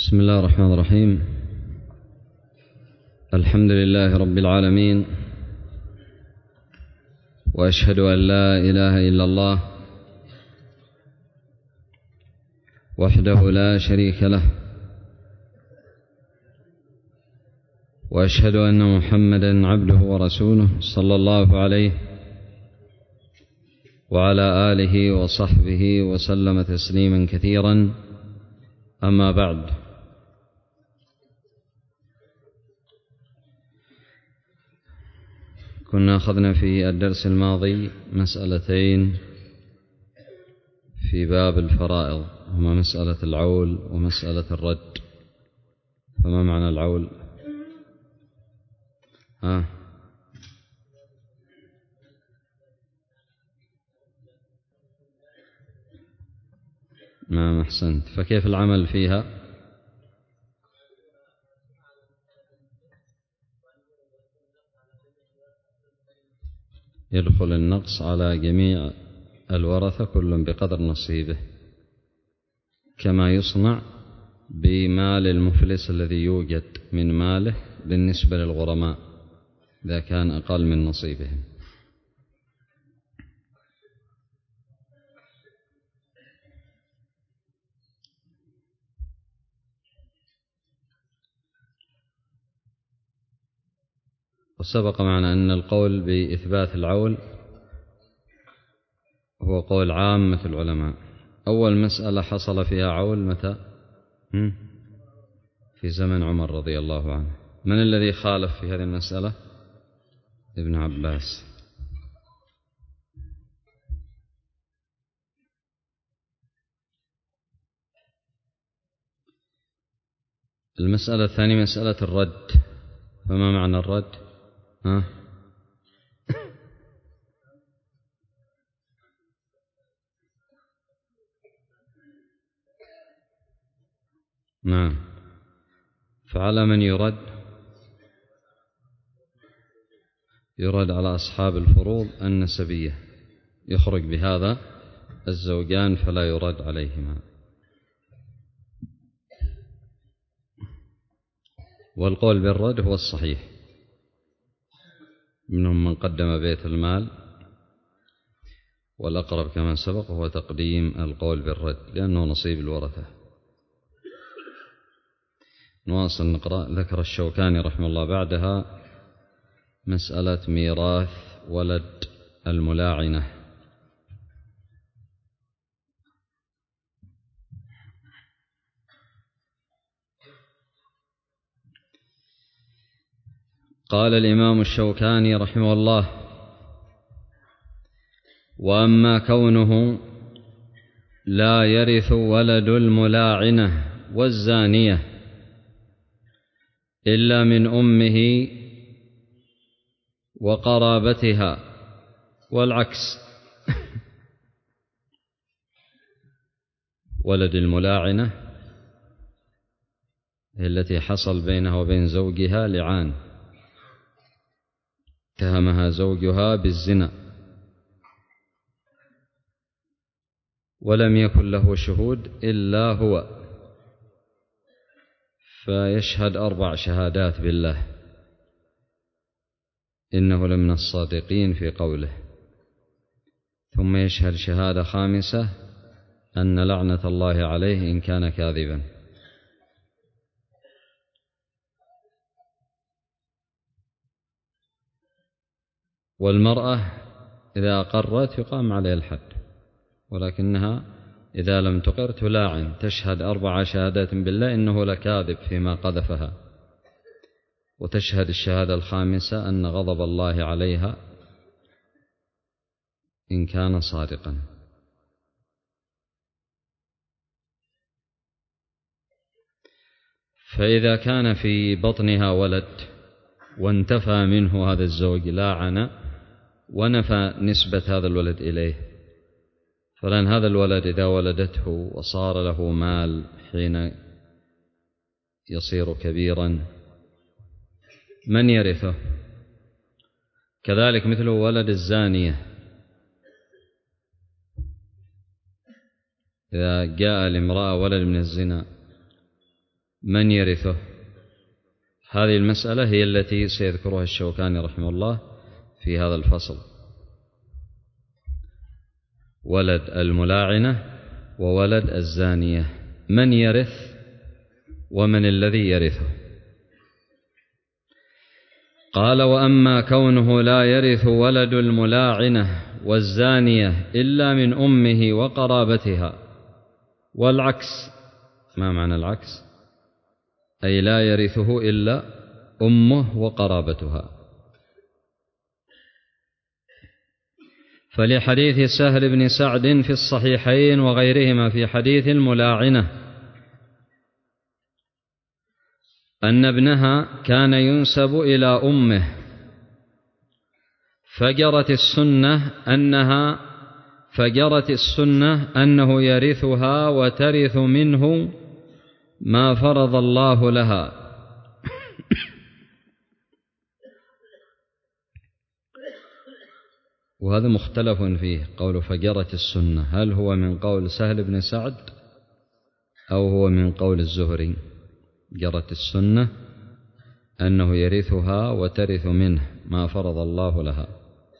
بسم الله الرحمن الرحيم. الحمد لله رب العالمين، وأشهد أن لا إله إلا الله وحده لا شريك له، وأشهد أن محمدا عبده ورسوله صلى الله عليه وعلى آله وصحبه وسلم تسليما كثيرا. أما بعد، كنا أخذنا في الدرس الماضي مسألتين في باب الفرائض، هما مسألة العول ومسألة الرد. فما معنى العول؟ نعم، أحسنت. فكيف العمل فيها؟ يدخل النقص على جميع الورثة كل بقدر نصيبه، كما يصنع بمال المفلس الذي يوجد من ماله بالنسبة للغرماء إذا كان أقل من نصيبهم. وسبق معنا أن القول بإثبات العول هو قول عامة العلماء. أول مسألة حصل فيها عول متى؟ في زمن عمر رضي الله عنه. من الذي خالف في هذه المسألة؟ ابن عباس. المسألة الثانية مسألة الرد. فما معنى الرد؟ نعم. فعلى من يرد؟ يرد على أصحاب الفروض النسبية، يخرج بهذا الزوجان فلا يرد عليهما. والقول بالرد هو الصحيح. منهم من قدم بيت المال، والأقرب كما سبق هو تقديم القول بالرد لأنه نصيب الورثة. نواصل نقرأ. ذكر الشوكاني رحمه الله بعدها مسألة ميراث ولد الملاعنة. قال الإمام الشوكاني رحمه الله: وأما كونه لا يرث ولد الملاعنة والزانية إلا من أمه وقرابتها، والعكس. ولد الملاعنة التي حصل بينها وبين زوجها لعان، اتهمها زوجها بالزنا ولم يكن له شهود إلا هو، فيشهد 4 شهادات بالله إنه لمن الصادقين في قوله، ثم يشهد شهادة 5 أن لعنة الله عليه إن كان كاذبا. والمرأة إذا أقرت يقام عليها الحد، ولكنها إذا لم تقر تلاعن، تشهد 4 شهادات بالله إنه لكاذب فيما قذفها، وتشهد الشهادة 5 أن غضب الله عليها إن كان صادقا. فإذا كان في بطنها ولد وانتفى منه هذا الزوج لاعن ونفى نسبة هذا الولد إليه، فلأن هذا الولد إذا ولدته وصار له مال حين يصير كبيرا من يرثه؟ كذلك مثل ولد الزانية إذا جاء لامرأة ولد من الزنا من يرثه؟ هذه المسألة هي التي سيذكرها الشوكاني رحمه الله في هذا الفصل. ولد الملاعنة وولد الزانية، من يرث ومن الذي يرثه؟ قال: وأما كونه لا يرث ولد الملاعنة والزانية إلا من أمه وقرابتها، والعكس. ما معنى العكس؟ أي لا يرثه إلا أمه وقرابتها. فلحديث سهل بن سعد في الصحيحين وغيرهما في حديث الملاعنة أن ابنها كان ينسب إلى أمه، فجرت السنة أنه يرثها وترث منه ما فرض الله لها. وهذا مختلف فيه، قول فجرت السنة، هل هو من قول سهل بن سعد أو هو من قول الزهري؟ جرت السنة أنه يرثها وترث منه ما فرض الله لها.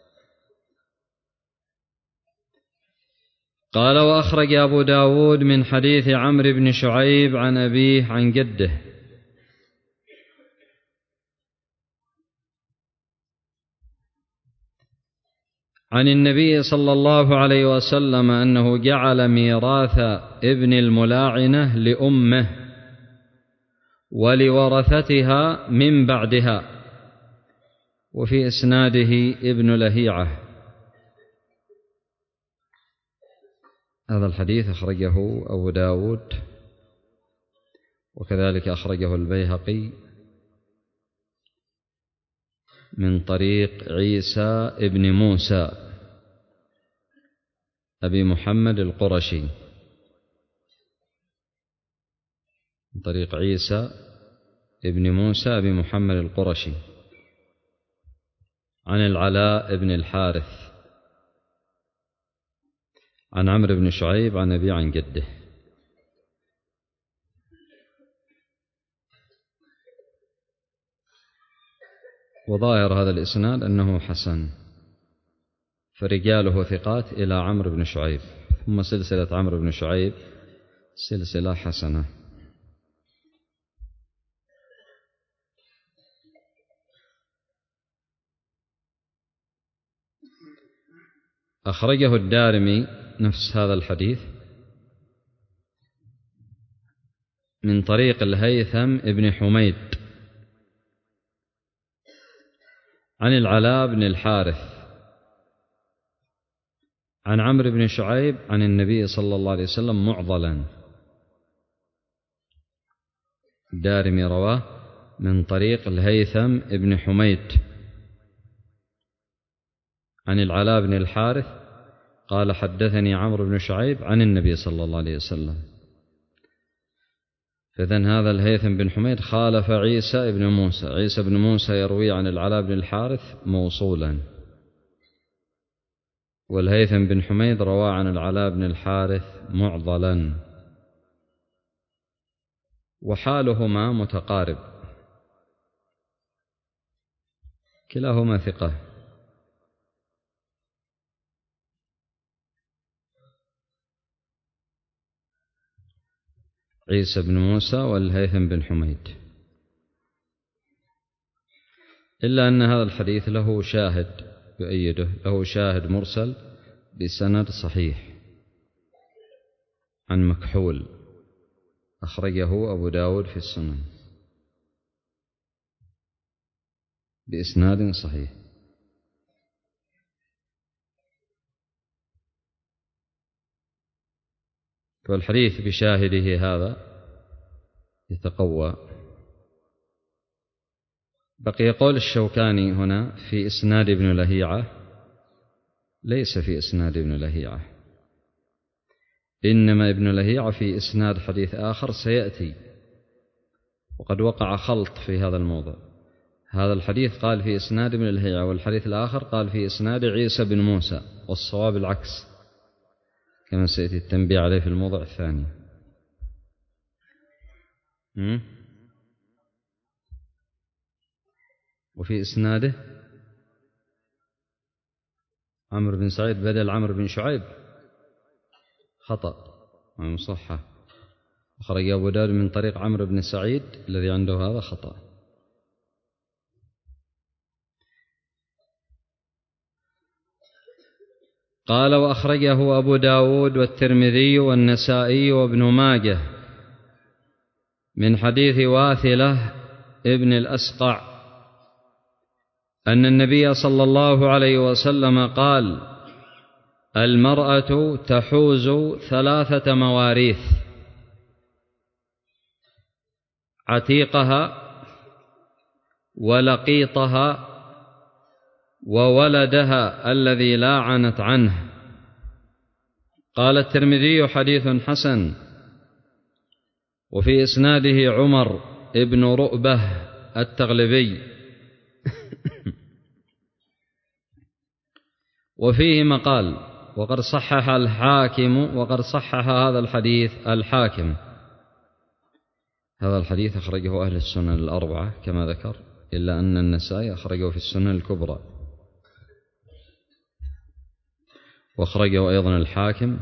قال: وأخرج أبو داود من حديث عمرو بن شعيب عن أبيه عن جده عن النبي صلى الله عليه وسلم أنه جعل ميراث ابن الملاعنة لأمه ولورثتها من بعدها. وفي إسناده ابن لهيعة. هذا الحديث أخرجه أبو داود، وكذلك أخرجه البيهقي من طريق عيسى ابن موسى أبي محمد القرشي، من طريق عيسى ابن موسى أبي محمد القرشي عن العلاء بن الحارث عن عمرو بن شعيب عن أبي عن جده. وظاهر هذا الإسناد أنه حسن، فرجاله ثقات إلى عمرو بن شعيب، ثم سلسلة عمرو بن شعيب سلسلة حسنة. أخرجه الدارمي نفس هذا الحديث من طريق الهيثم ابن حميد عن العلاء بن الحارث عن عمرو بن شعيب عن النبي صلى الله عليه وسلم معضلا. الدارمي رواه من طريق الهيثم ابن حميد عن العلاء بن الحارث قال: حدثني عمرو بن شعيب عن النبي صلى الله عليه وسلم. فإذن هذا الهيثم بن حميد خالف عيسى بن موسى. عيسى بن موسى يروي عن العلاء بن الحارث موصولا، والهيثم بن حميد روى عن العلاء بن الحارث معضلا، وحالهما متقارب، كلاهما ثقة. عيسى بن موسى والهيثم بن حميد، إلا أن هذا الحديث له شاهد يؤيده، له شاهد مرسل بسند صحيح عن مكحول أخرجه أبو داود في السنن بإسناد صحيح. والحديث بشاهده هذا يتقوى. بقي قول الشوكاني هنا في إسناد ابن لهيعة، ليس في إسناد ابن لهيعة، إنما ابن لهيعة في إسناد حديث آخر سيأتي، وقد وقع خلط في هذا الموضع. هذا الحديث قال في إسناد ابن لهيعة، والحديث الآخر قال في إسناد عيسى بن موسى، والصواب العكس كما سيأتي التنبيه عليه في الموضع الثاني. وفي إسناده عمرو بن سعيد بدل عمرو بن شعيب، خطأ مصحح. أخرج أبو داود من طريق عمرو بن سعيد، الذي عنده هذا خطأ. قال: وأخرجه أبو داود والترمذي والنسائي وابن ماجه من حديث واثلة ابن الأسقع أن النبي صلى الله عليه وسلم قال: المرأة تحوز 3 مواريث: عتيقها ولقيطها وولدها الذي لاعنت عنه. قال الترمذي: حديث حسن. وفي إسناده عمر ابن رؤبة التغلبي. وفيه مقال: وقد صحح الحاكم، وقد صحح هذا الحديث الحاكم. هذا الحديث أخرجه أهل السنن الأربعة كما ذكر، إلا أن النسائي أخرجه في السنن الكبرى، وأخرجه أيضا الحاكم،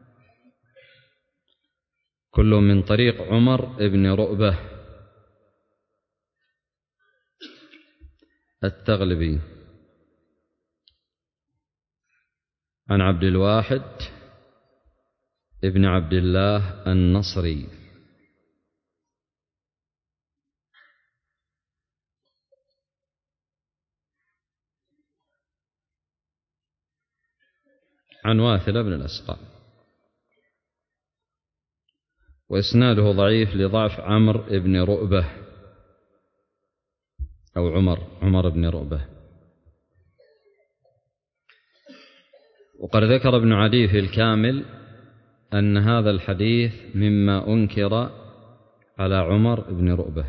كل من طريق عمر بن رؤبة التغلبي عن عبد الواحد ابن عبد الله النصري. عن واثلة بن الأسقع. وإسناده ضعيف لضعف عمرو بن رؤبة أو عمر بن رؤبة. وقد ذكر ابن عدي في الكامل أن هذا الحديث مما أنكر على عمر بن رؤبة.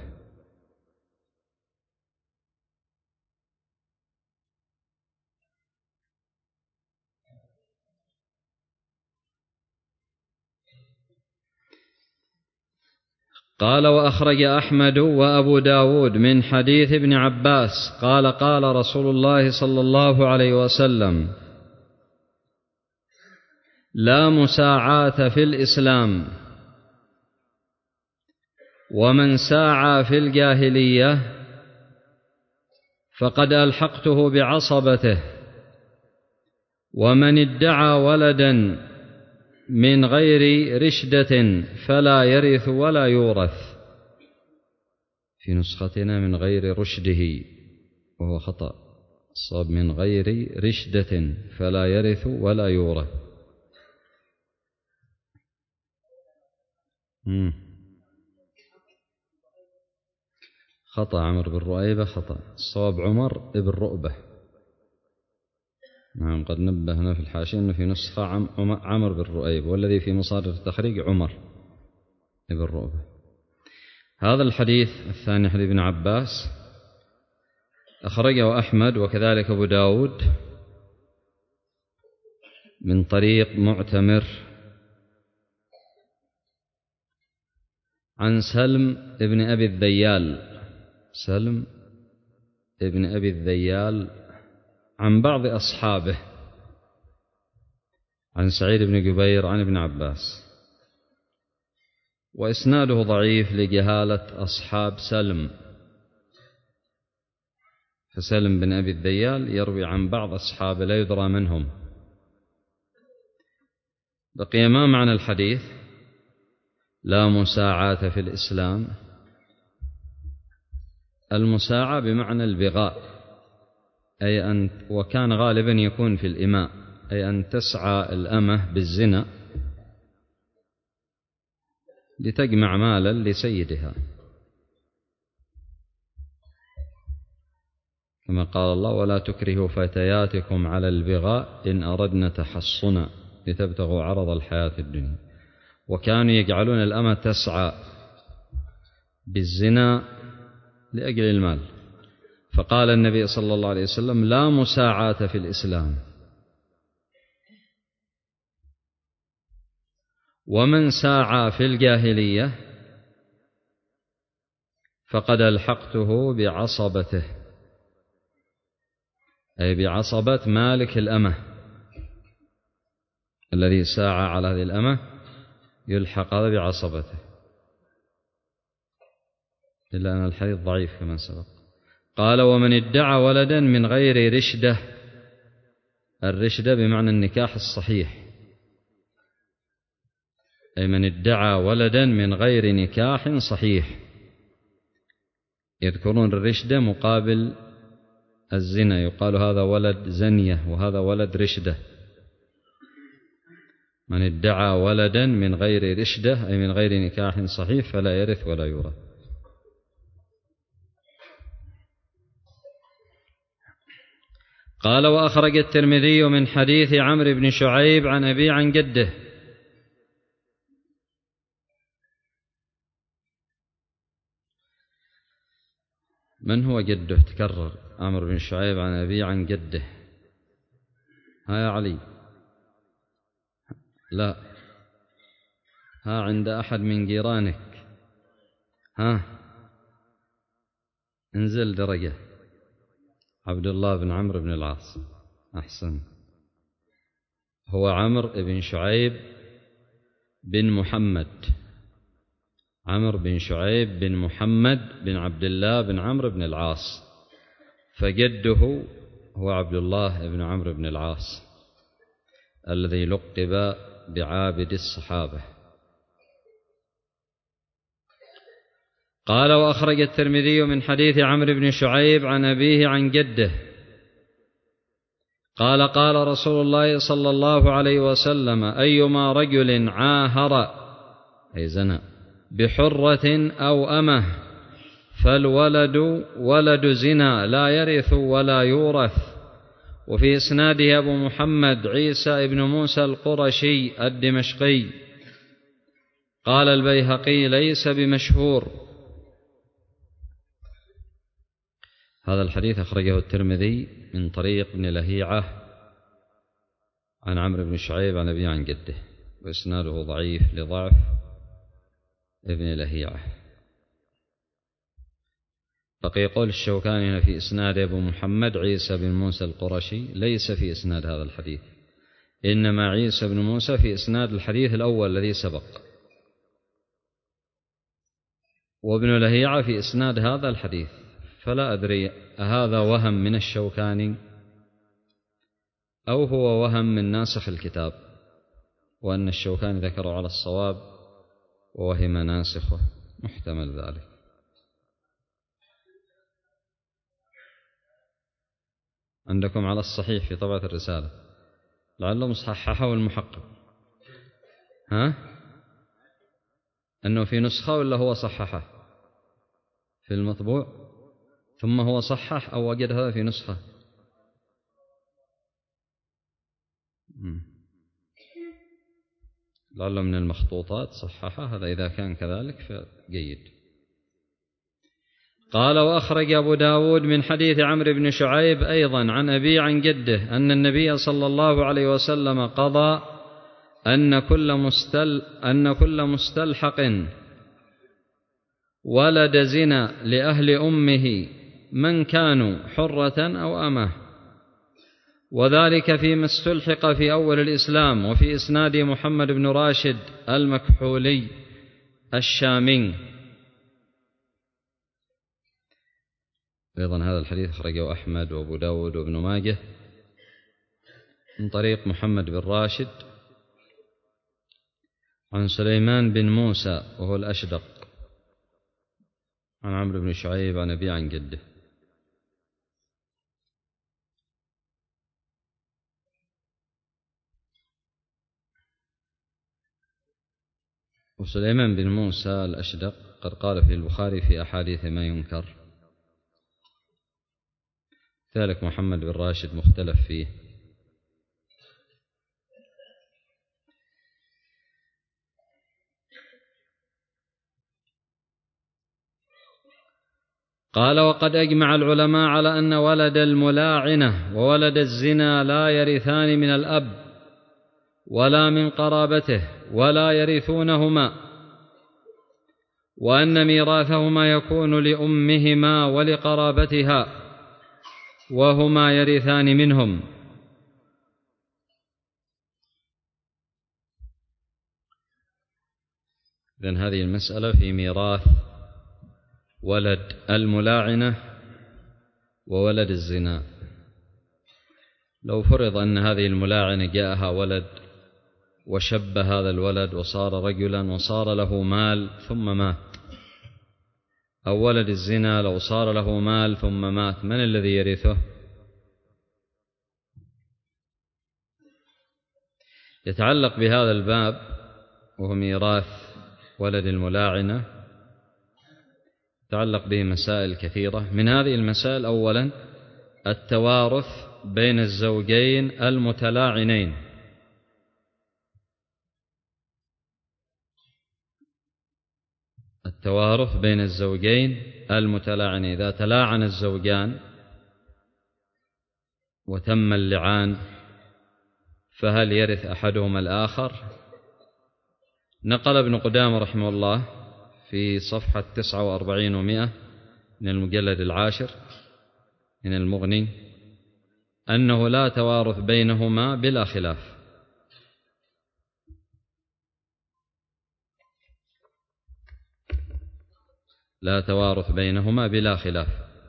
قال: وأخرج أحمد وأبو داود من حديث ابن عباس قال: قال رسول الله صلى الله عليه وسلم: لا مساعاة في الإسلام، ومن ساعى في الجاهلية فقد ألحقته بعصبته، ومن ادعى ولدا من غير رشدة فلا يرث ولا يورث. في نسختنا من غير رشده، وهو خطأ، الصواب من غير رشدة فلا يرث ولا يورث. خطأ عمر بن رؤيبة، خطأ، الصواب عمر بن رؤبة. نعم، قد نبهنا في الحاشية أنه في نسخة عمر بن رؤيبة، والذي في مصادر التخريج عمر بن رؤبة. هذا الحديث الثاني حديث ابن عباس أخرجه أحمد وكذلك أبو داود من طريق معتمر عن سلم ابن أبي الذيال عن بعض أصحابه عن سعيد بن جبير عن ابن عباس. وإسناده ضعيف لجهالة أصحاب سلم، فسلم بن أبي الذيال يروي عن بعض أصحابه لا يدرى منهم. بقي ما معنى الحديث؟ لا مساعاة في الإسلام. المساعاة بمعنى البغاء، أي أن، وكان غالبا يكون في الإماء، أي أن تسعى الأمة بالزنا لتجمع مالا لسيدها، كما قال الله: ولا تكرهوا فتياتكم على البغاء إن أردنا تحصنا لتبتغوا عرض الحياة الدنيا. وكانوا يجعلون الأمة تسعى بالزنا لأجل المال. فقال النبي صلى الله عليه وسلم: لا مساعاة في الإسلام، ومن ساعى في الجاهلية فقد ألحقته بعصبته، أي بعصبة مالك الأمة الذي ساعى على هذه الأمة، يلحق هذا بعصبته، إلا أن الحديث ضعيف كما سبق. قال: ومن ادعى ولدا من غير رشدة، الرشدة بمعنى النكاح الصحيح، أي من ادعى ولدا من غير نكاح صحيح. يذكرون الرشدة مقابل الزنا، يقال هذا ولد زنية وهذا ولد رشدة. من ادعى ولدا من غير رشدة أي من غير نكاح صحيح فلا يرث ولا يورث. قال: وأخرج الترمذي من حديث عمرو بن شعيب عن أبي عن جده. من هو جده؟ تكرر عمرو بن شعيب عن أبي عن جده. ها يا علي، لا، ها عند أحد من جيرانك، ها انزل درجة. عبد الله بن عمرو بن العاص، أحسن. هو عمرو بن شعيب بن محمد، عمرو بن شعيب بن محمد بن عبد الله بن عمرو بن العاص، فجده هو عبد الله بن عمرو بن العاص الذي لقب بعابد الصحابة. قال: وأخرج الترمذي من حديث عمرو بن شعيب عن أبيه عن جده قال: قال رسول الله صلى الله عليه وسلم: أيما رجل عاهر أي زنى بحرة أو أمة فالولد ولد زنا لا يرث ولا يورث. وفي إسناده أبو محمد عيسى بن موسى القرشي الدمشقي. قال البيهقي: ليس بمشهور. هذا الحديث أخرجه الترمذي من طريق ابن لهيعة عن عمرو بن شعيب عن أبيه عن جده، وإسناده ضعيف لضعف ابن لهيعة. بقي قول الشوكاني هنا في إسناد أبو محمد عيسى بن موسى القرشي، ليس في إسناد هذا الحديث، إنما عيسى بن موسى في إسناد الحديث الأول الذي سبق، وابن لهيعة في إسناد هذا الحديث. فلا أدري هذا وهم من الشوكاني أو هو وهم من ناسخ الكتاب، وأن الشوكاني ذكره على الصواب ووهم ناسخه، محتمل ذلك. عندكم على الصحيح في طبعة الرسالة، لعله مصححه المحقق، ها؟ أنه في نسخة ولا هو صححه في المطبوع ثم هو صحح، أو وجد هذا في نسخة؟ لعله من المخطوطات صححه، هذا إذا كان كذلك فجيد. قال: وأخرج أبو داود من حديث عمرو بن شعيب أيضا عن أبي عن جده أن النبي صلى الله عليه وسلم قضى أن كل مستلحق ولد زنا لأهل أمه من كانوا حرة أو أمة، وذلك فيما استلحق في أول الإسلام. وفي إسناد محمد بن راشد المكحولي الشامي. أيضا هذا الحديث أخرجه أحمد وأبو داود وابن ماجه من طريق محمد بن راشد عن سليمان بن موسى وهو الأشدق عن عمرو بن شعيب عن أبي عن جده. وسليمان بن موسى الأشدق قد قال في البخاري في أحاديث ما ينكر، ذلك محمد بن راشد مختلف فيه. قال: وقد أجمع العلماء على أن ولد الملاعنة وولد الزنا لا يرثان من الأب ولا من قرابته ولا يرثونهما، وأن ميراثهما يكون لأمهما ولقرابتها وهما يرثان منهم. إذن هذه المسألة في ميراث ولد الملاعنة وولد الزنا. لو فرض أن هذه الملاعنة جاءها ولد وشب هذا الولد وصار رجلا وصار له مال ثم مات، أو ولد الزنا لو صار له مال ثم مات، من الذي يرثه؟ يتعلق بهذا الباب وهو ميراث ولد الملاعنة يتعلق به مسائل كثيرة. من هذه المسائل أولا التوارث بين الزوجين المتلاعنين. التوارث بين الزوجين المتلاعنين، إذا تلاعن الزوجان وتم اللعان فهل يرث أحدهما الآخر؟ نقل ابن قدامة رحمه الله في صفحة 49 و100 من المجلد 10 من المغني أنه لا توارث بينهما بلا خلاف. لا توارث بينهما بلا خلاف.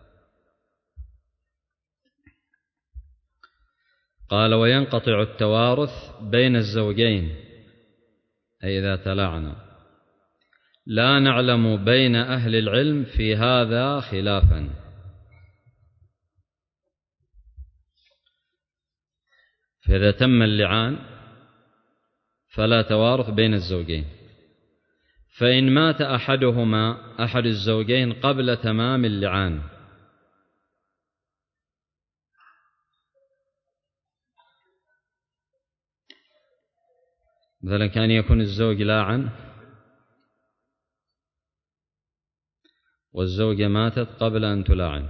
قال وينقطع التوارث بين الزوجين أي إذا تلاعنا. لا نعلم بين أهل العلم في هذا خلافا. فإذا تم اللعان فلا توارث بين الزوجين. فإن مات أحد الزوجين قبل تمام اللعان مثلا كان يكون الزوج لاعن والزوجة ماتت قبل أن تلاعن،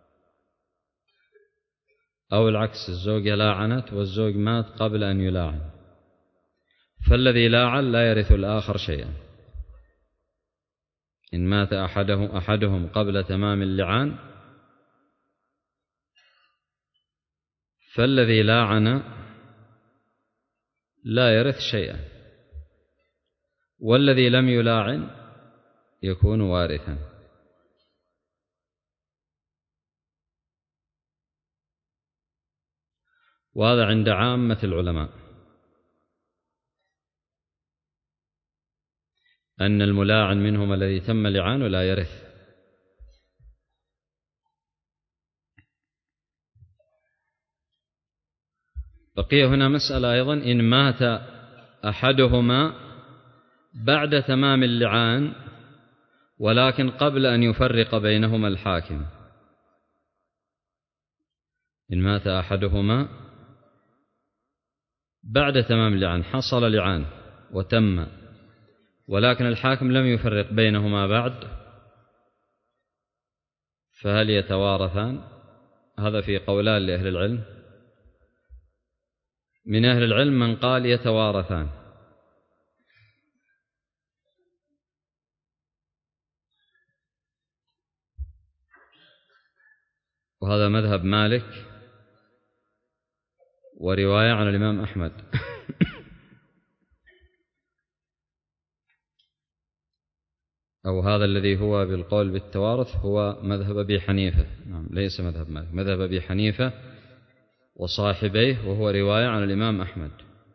أو العكس الزوجة لاعنت والزوج مات قبل أن يلاعن، فالذي لاعن لا يرث الآخر شيئا. إن مات أحدهم قبل تمام اللعان فالذي لاعن لا يرث شيئا، والذي لم يلاعن يكون وارثا. وهذا عند عامة العلماء أن الملاعن منهم الذي تم لعانه لا يرث. بقي هنا مسألة أيضا، إن مات أحدهما بعد تمام اللعان ولكن قبل أن يفرق بينهما الحاكم. إن مات أحدهما بعد تمام اللعان، حصل لعان وتم ولكن الحاكم لم يفرق بينهما بعد، فهل يتوارثان؟ هذا في قولان لأهل العلم. من أهل العلم من قال يتوارثان، وهذا مذهب مالك ورواية عن الإمام أحمد. أو هذا الذي هو بالقول بالتوارث هو مذهب أبي حنيفة، نعم ليس مذهب مالك، مذهب أبي حنيفة وصاحبيه، وهو رواية عن الإمام أحمد.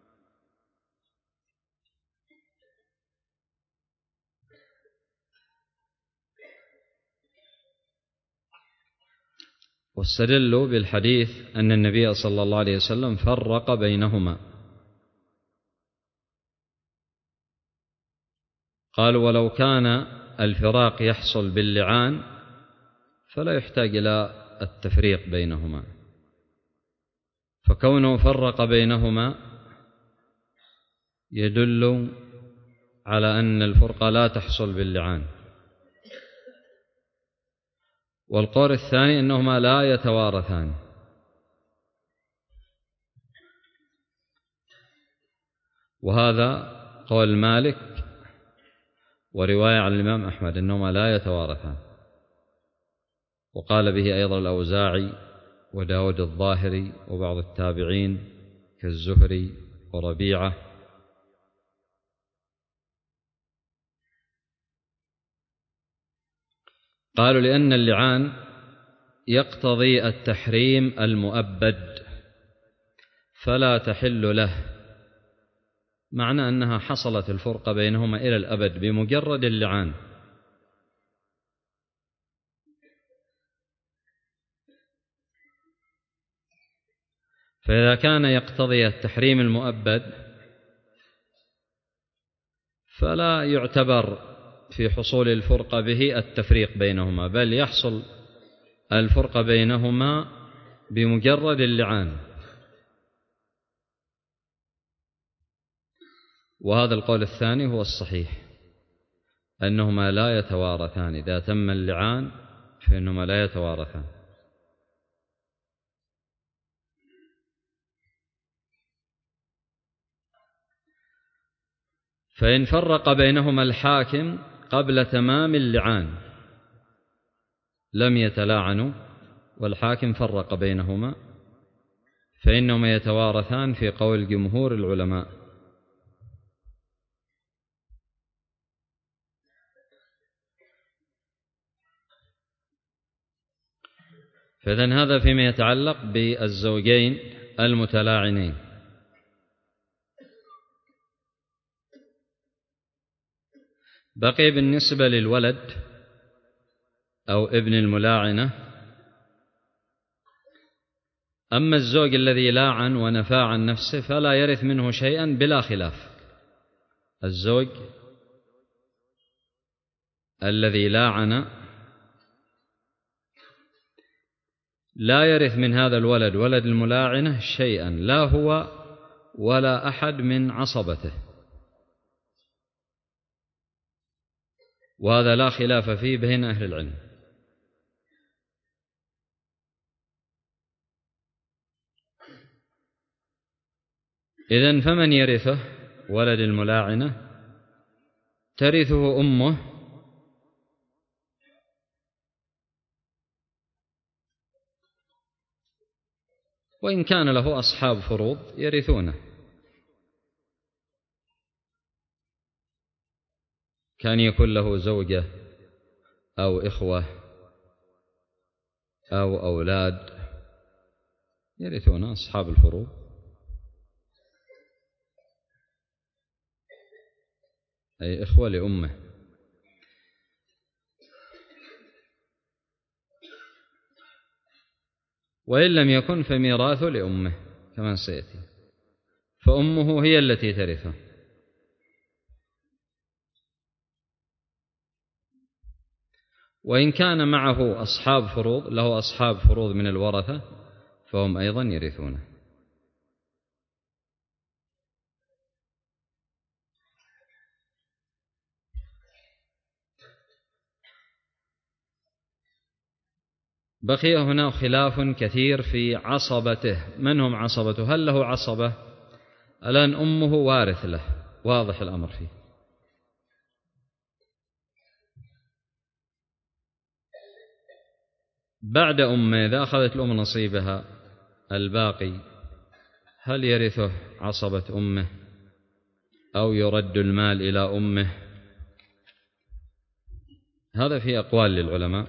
واستدلوا بالحديث أن النبي صلى الله عليه وسلم فرق بينهما. قالوا ولو كان الفراق يحصل باللعان فلا يحتاج إلى التفريق بينهما، فكونه فرق بينهما يدل على أن الفرقة لا تحصل باللعان. والقول الثاني أنهما لا يتوارثان، وهذا قول مالك ورواية عن الإمام أحمد أنهما لا يتوارثان، وقال به أيضا الأوزاعي وداود الظاهري وبعض التابعين كالزهري وربيعة. قالوا لأن اللعان يقتضي التحريم المؤبد فلا تحل له، معنى أنها حصلت الفرقة بينهما إلى الأبد بمجرد اللعان. فإذا كان يقتضي التحريم المؤبد فلا يعتبر في حصول الفرقة به التفريق بينهما، بل يحصل الفرقة بينهما بمجرد اللعان. وهذا القول الثاني هو الصحيح، أنهما لا يتوارثان، إذا تم اللعان فإنهما لا يتوارثان. فإن فرق بينهما الحاكم قبل تمام اللعان لم يتلاعنوا، والحاكم فرق بينهما، فإنهما يتوارثان في قول جمهور العلماء. فإذن هذا فيما يتعلق بالزوجين المتلاعنين. بقي بالنسبة للولد أو ابن الملاعنة، أما الزوج الذي لاعن ونفى عن نفسه فلا يرث منه شيئا بلا خلاف. الزوج الذي لاعن لا يرث من هذا الولد ولد الملاعنة شيئا، لا هو ولا أحد من عصبته، وهذا لا خلاف فيه بين أهل العلم. إذن فمن يرثه ولد الملاعنة؟ ترثه أمه وإن كان له أصحاب فروض يرثونه، كان يكون له زوجة أو إخوة أو أولاد يرثون أصحاب الفروض. أي إخوة لأمه. وإن لم يكن فميراث لأمه كما سيأتي، فأمه هي التي ترثه. وإن كان معه أصحاب فروض، له أصحاب فروض من الورثة، فهم أيضا يرثونه. بقي هنا خلاف كثير في عصبته. من هم عصبته؟ هل له عصبة؟ الآن أمه وارث له، واضح الأمر فيه. بعد أمه إذا أخذت الأم نصيبها الباقي، هل يرثه عصبة أمه أو يرد المال إلى أمه؟ هذا في أقوال للعلماء.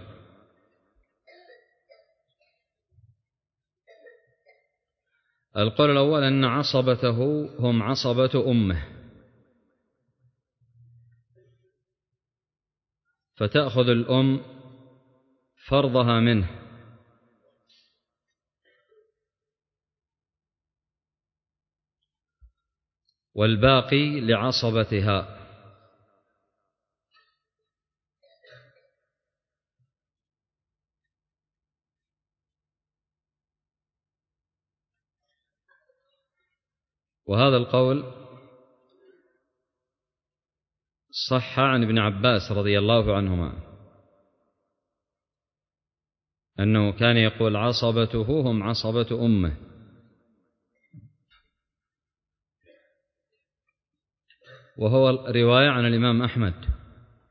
القول الأول أن عصبته هم عصبة أمه، فتأخذ الأم فرضها منه، والباقي لعصبتها. وهذا القول صح عن ابن عباس رضي الله عنهما أنه كان يقول عصبته هم عصبة أمه. وهو رواية عن الإمام أحمد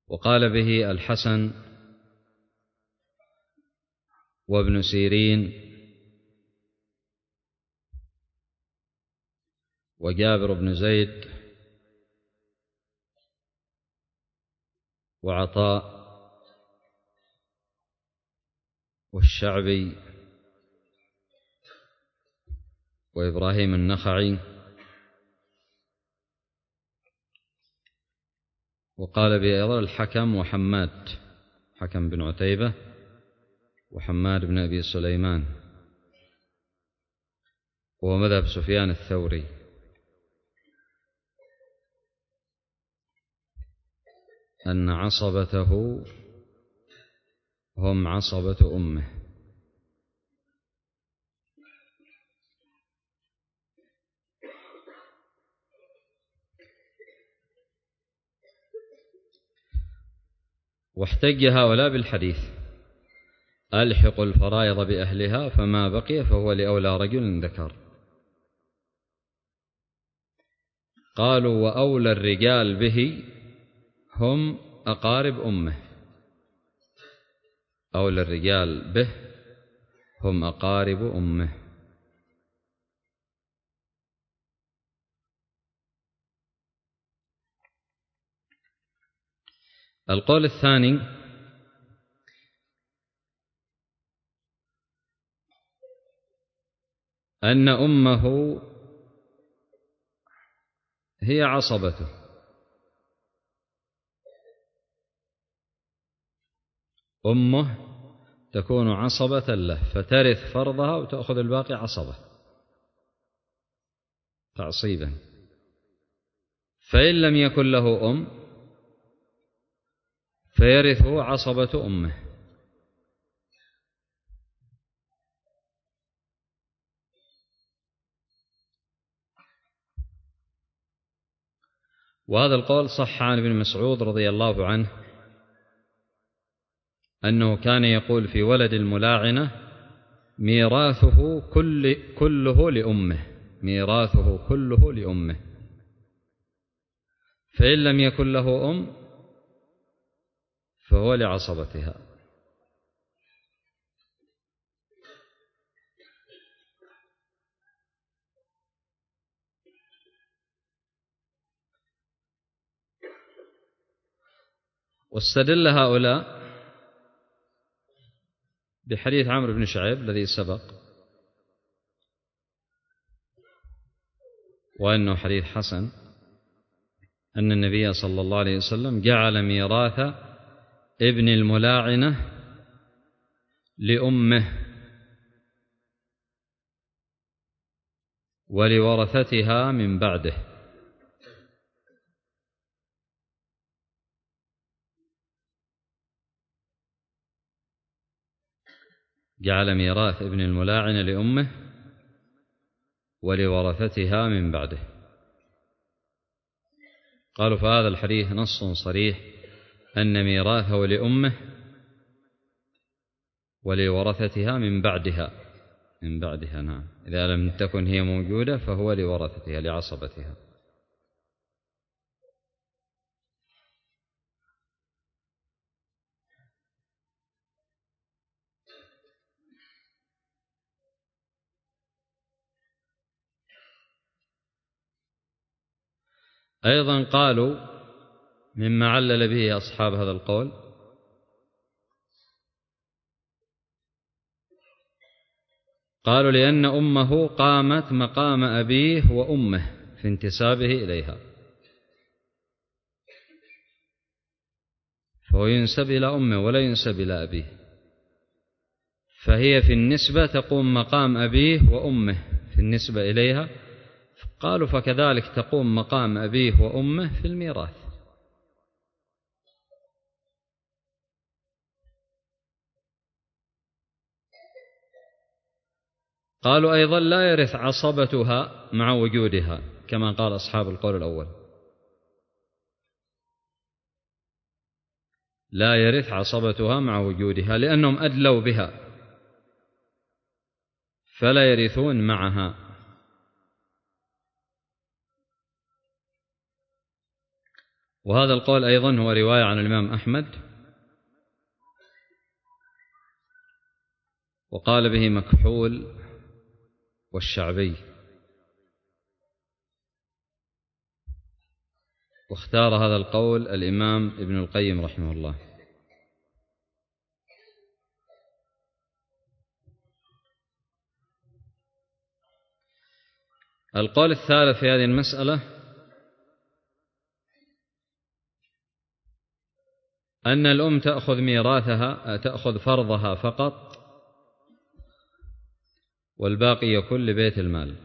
وقال به الحسن وابن سيرين وجابر بن زيد وعطاء والشعبي وإبراهيم النخعي، وقال به أيضا الحكم وحماد، حكم بن عتيبة وحماد بن أبي سليمان، وهو مذهب سفيان الثوري. أن عصبته هم عصبة أمه. واحتج هؤلاء بالحديث: ألحقوا الفرائض بأهلها فما بقي فهو لأولى رجل ذكر. قالوا: وأولى الرجال به هم أقارب أمه. أولى الرجال به هم أقارب أمه. القول الثاني: أن أمه هي عصبته، أمه تكون عصبة له فترث فرضها وتأخذ الباقي عصبة تعصيبا. فإن لم يكن له أم فيرثه عصبة أمه. وهذا القول صح عن ابن مسعود رضي الله عنه أنه كان يقول في ولد الملاعنة: ميراثه كله لأمه، ميراثه كله لأمه، فإن لم يكن له أم فهو لعصبتها. واستدل هؤلاء بحديث عمرو بن شعيب الذي سبق، وأنه حديث حسن، أن النبي صلى الله عليه وسلم جعل ميراث ابن الملاعنة لأمه ولورثتها من بعده. جعل ميراث ابن الملاعنة لأمه ولورثتها من بعده. قالوا: فهذا الحديث نص صريح أن ميراثه لأمه ولورثتها من بعدها، من بعدها. نعم، إذا لم تكن هي موجودة فهو لورثتها لعصبتها. أيضا قالوا مما علل به أصحاب هذا القول: قالوا لأن أمه قامت مقام أبيه وأمه في انتسابه إليها، فهو ينسب إلى أمه ولا ينسب إلى أبيه، فهي في النسبة تقوم مقام أبيه وأمه في النسبة إليها. قالوا: فكذلك تقوم مقام أبيه وأمه في الميراث. قالوا: أيضا لا يرث عصبتها مع وجودها كما قال أصحاب القول الأول، لا يرث عصبتها مع وجودها لأنهم أدلوا بها فلا يرثون معها. وهذا القول أيضا هو رواية عن الإمام أحمد، وقال به مكحول والشعبي، واختار هذا القول الإمام ابن القيم رحمه الله. القول الثالث في هذه المسألة أن الأم تأخذ ميراثها، تأخذ فرضها فقط، والباقي يكون لبيت المال.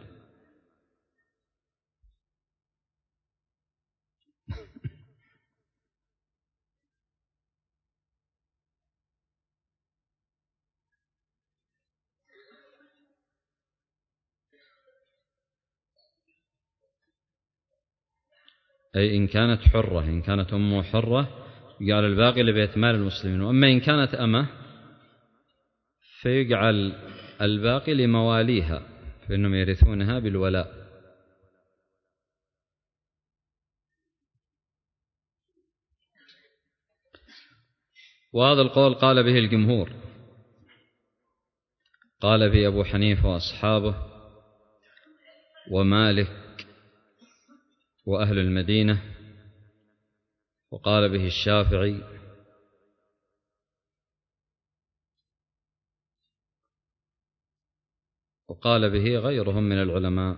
أي إن كانت حرة، إن كانت أمه حرة يجعل الباقي لبيت مال المسلمين، وأما إن كانت أمة فيجعل الباقي لمواليها، فإنهم يرثونها بالولاء. وهذا القول قال به الجمهور، قال به أبو حنيفة وأصحابه ومالك وأهل المدينة، وقال به الشافعي، وقال به غيرهم من العلماء.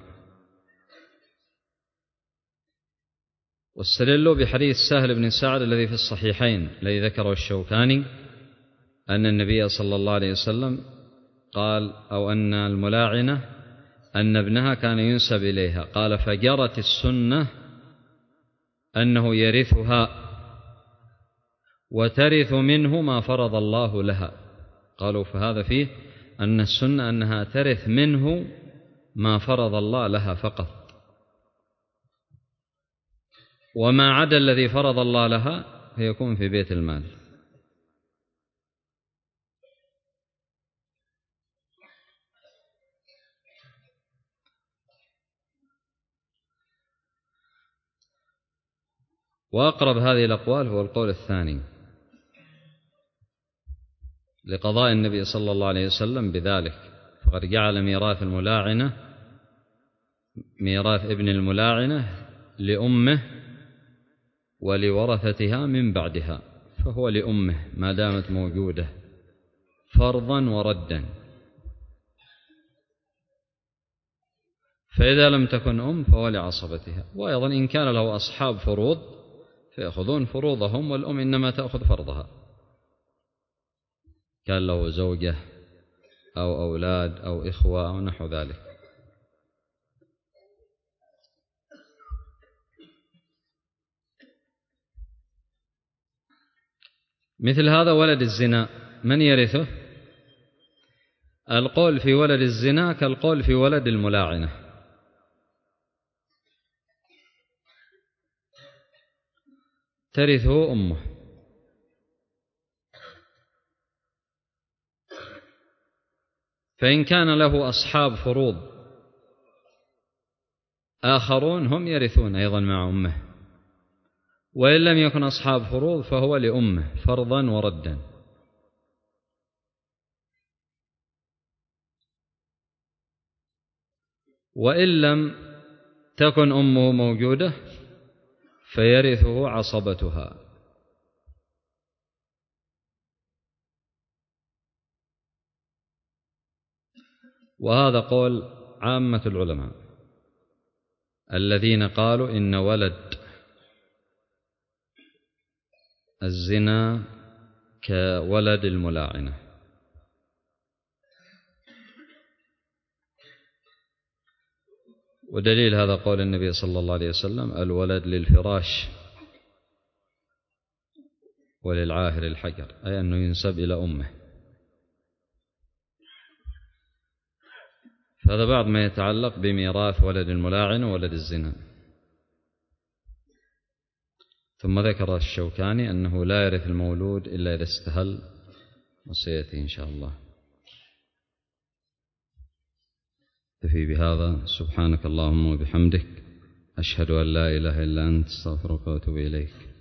واستدلوا بحديث سهل بن سعد الذي في الصحيحين الذي ذكره الشوكاني أن النبي صلى الله عليه وسلم قال، أو أن الملاعنة أن ابنها كان ينسب إليها، قال فجرت السنة أنه يرثها وترث منه ما فرض الله لها. قالوا فهذا فيه أن السنة أنها ترث منه ما فرض الله لها فقط، وما عدا الذي فرض الله لها فيكون في بيت المال. وأقرب هذه الأقوال هو القول الثاني لقضاء النبي صلى الله عليه وسلم بذلك، فقد جعل ميراث الملاعنة، ميراث ابن الملاعنة لأمه ولورثتها من بعدها، فهو لأمه ما دامت موجودة فرضا وردا. فإذا لم تكن أم فهو لعصبتها. وأيضا إن كان له أصحاب فروض فيأخذون فروضهم، والأم إنما تأخذ فرضها، كان له زوجة أو أولاد أو إخوة أو نحو ذلك. مثل هذا ولد الزنا من يرثه؟ القول في ولد الزنا كالقول في ولد الملاعنة، ترثه أمه. فإن كان له أصحاب فروض آخرون هم يرثون أيضا مع أمه، وإن لم يكن أصحاب فروض فهو لأمه فرضا وردا. وإن لم تكن أمه موجودة فيرثه عصبتها. وهذا قول عامة العلماء الذين قالوا إن ولد الزنا كولد الملاعنة. ودليل هذا قول النبي صلى الله عليه وسلم: الولد للفراش وللعاهر الحجر، أي أنه ينسب إلى أمه. فهذا بعض ما يتعلق بميراث ولد الملاعن وولد الزنا. ثم ذكر الشوكاني أنه لا يرث المولود إلا إذا استهل، وسيأتي إن شاء الله. تفي بهذا، سبحانك اللهم وبحمدك، أشهد أن لا إله إلا أنت، استغفرك وأتوب إليك.